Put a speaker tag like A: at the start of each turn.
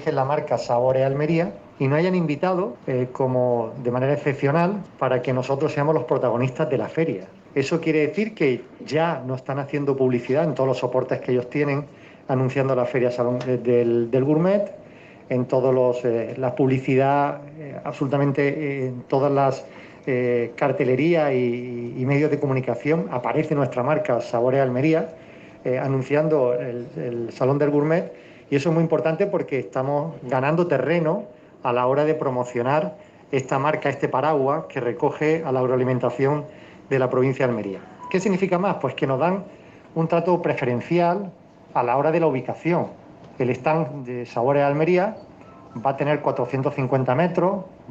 A: eligen la marca Sabores Almería y nos hayan invitado como de manera excepcional para que nosotros seamos los protagonistas de la feria. Eso quiere decir que ya nos están haciendo publicidad en todos los soportes que ellos tienen, anunciando la feria Salón del Gourmet, en todos la publicidad, absolutamente en todas las cartelerías y medios de comunicación aparece nuestra marca Sabores Almería, anunciando el Salón del Gourmet, y eso es muy importante porque estamos ganando terreno a la hora de promocionar esta marca, este paraguas que recoge a la agroalimentación de la provincia de Almería. ¿Qué significa más? Pues que nos dan un trato preferencial a la hora de la ubicación. El stand de Sabores Almería va a tener 450 metros,